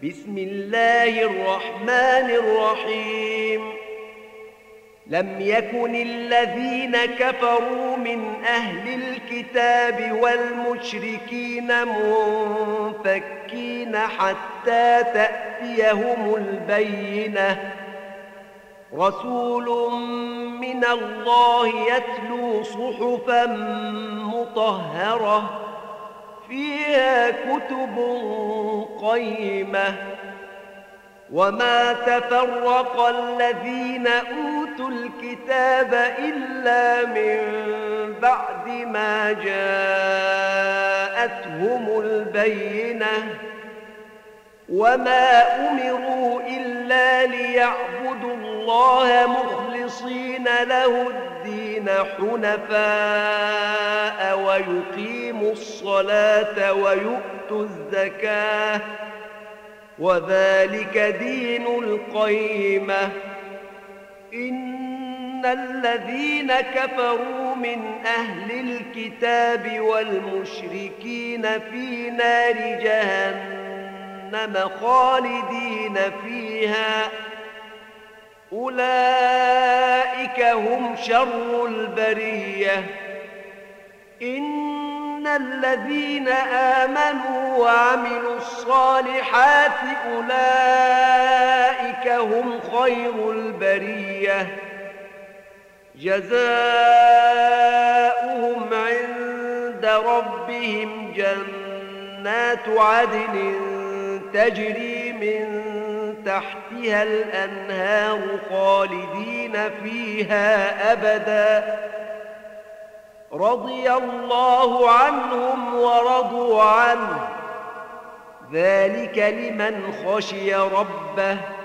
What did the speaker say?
بسم الله الرحمن الرحيم لم يكن الذين كفروا من أهل الكتاب والمشركين منفكين حتى تأتيهم البينة رسول من الله يتلو صحفا مطهرة فيها كتب قيمة وما تفرق الذين أوتوا الكتاب إلا من بعد ما جاءتهم البينة وما أمروا إلا ليعبدوا الله مخلصين له الدين حنفاء ويقيموا الصلاة ويؤتوا الزكاة وذلك دين القيمة إن الذين كفروا من أهل الكتاب والمشركين في نار جهنم خالدين فيها أولئك هم شر البرية إن الذين آمنوا وعملوا الصالحات أولئك هم خير البرية جزاؤهم عند ربهم جنات عدن تجري من تحتها الأنهار خالدين فيها أبدا رضي الله عنهم ورضوا عنه ذلك لمن خشي ربه